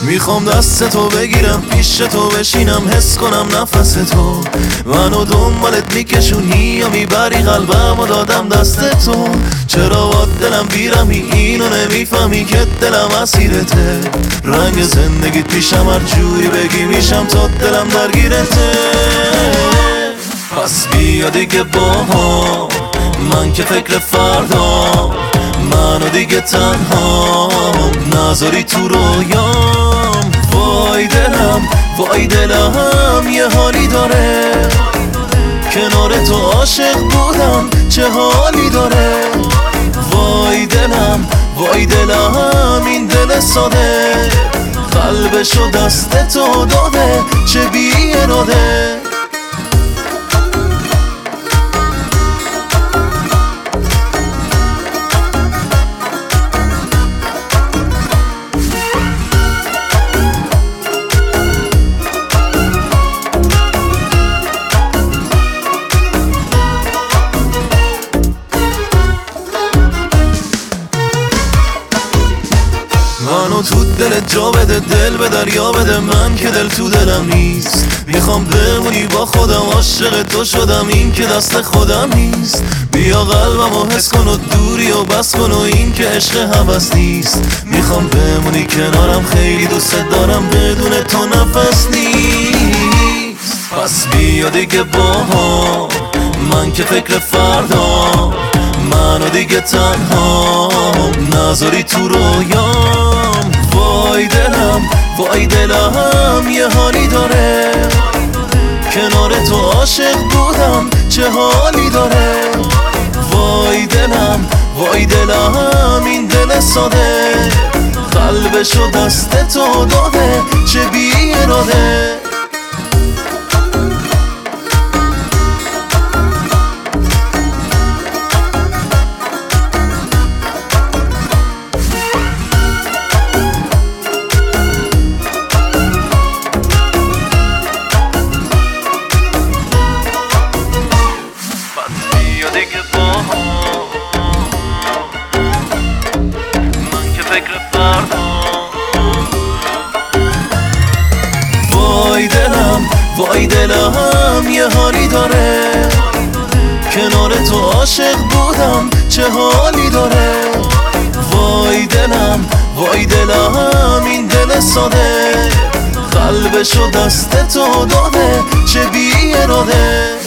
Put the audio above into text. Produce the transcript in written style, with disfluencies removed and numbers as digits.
میخوام دست تو بگیرم، پیش تو بشینم، حس کنم نفس تو منو دنبالت میکشونی یا میبری قلبم و دادم دست تو. چرا با دلم بیرمی اینو نمیفهمی که دلم اسیرته؟ رنگ زندگیت پیشم هر جوری بگی میشم تا دلم درگیرته. پس بیا دیگه با من که فکر فردا، منو دیگه تنها نذاری تو رویام. وای دلم یه حالی داره، کنار تو عاشق بودم چه حالی داره. وای دلم این دل ساده، قلبشو دست تو داده چه بی اراده. منو تو دلت جا بده، دل به دریا بده، من که دل تو دلم نیست. میخوام بمونی با خودم، عاشق تو شدم این که دست خودم نیست. بیا قلبمو حس کن و دوری و بس کن و این که عشق هوس نیست. میخوام بمونی کنارم، خیلی دوست دارم، بدون تو نفس نیست. پس بیا دیگه با من که فکر فردا، منو دیگه تنها نذاری تو رویام. وای دلم یه حالی داره، کنار تو عاشق بودم چه حالی داره. وای دلم این دل ساده، قلبشو دست تو داده چه بی اراده. من که فکر فردا، وای دلم یه حالی داره، کنار تو عاشق بودم چه حالی داره. وای دلم این دل ساده، قلبشو دست تو داده چه بی اراده.